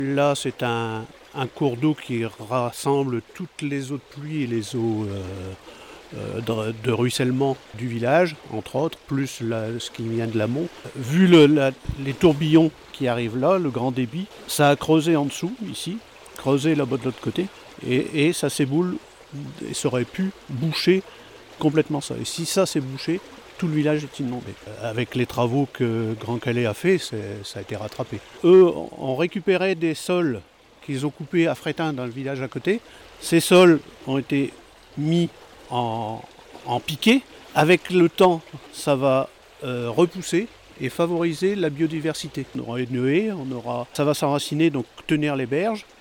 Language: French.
Là, c'est un cours d'eau qui rassemble toutes les eaux de pluie et les eaux de ruissellement du village, entre autres, plus ce qui vient de l'amont. Vu les tourbillons qui arrivent là, le grand débit, ça a creusé en dessous, ici, creusé là-bas de l'autre côté, et ça s'éboule, et ça aurait pu boucher complètement ça. Et si ça s'est bouché, tout le village est inondé. Avec les travaux que Grand Calais a fait, ça a été rattrapé. Eux ont récupéré des sols qu'ils ont coupés à Frétin dans le village à côté. Ces sols ont été mis en piqué. Avec le temps, ça va repousser et favoriser la biodiversité. On aura une haie, ça va s'enraciner, donc tenir les berges.